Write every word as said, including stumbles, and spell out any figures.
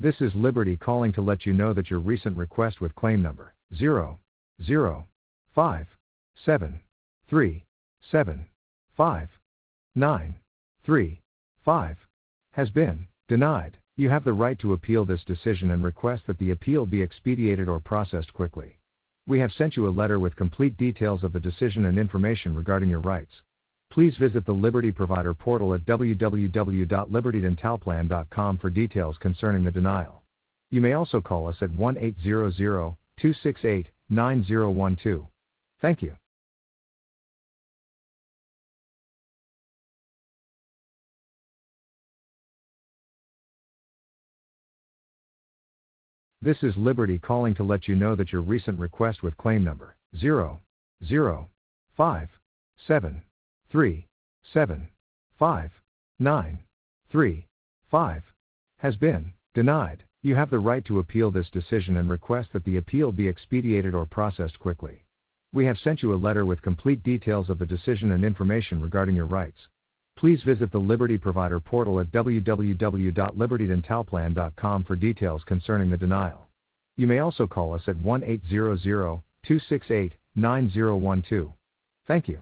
This is Liberty calling to let you know that your recent request with claim number zero zero five seven three seven five nine three five has been denied. You have the right to appeal this decision and request that the appeal be expedited or processed quickly. We have sent you a letter with complete details of the decision and information regarding your rights. Please visit the Liberty Provider portal at w w w dot liberty dental plan dot com for details concerning the denial. You may also call us at one eight hundred, two six eight, nine zero one two. Thank you. This is Liberty calling to let you know that your recent request with claim number zero zero five seven three seven five nine three five has been denied. You have the right to appeal this decision and request that the appeal be expedited or processed quickly. We have sent you a letter with complete details of the decision and information regarding your rights. Please visit the Liberty Provider portal at w w w dot liberty dental plan dot com for details concerning the denial. You may also call us at one eight hundred, two six eight, nine zero one two. Thank you.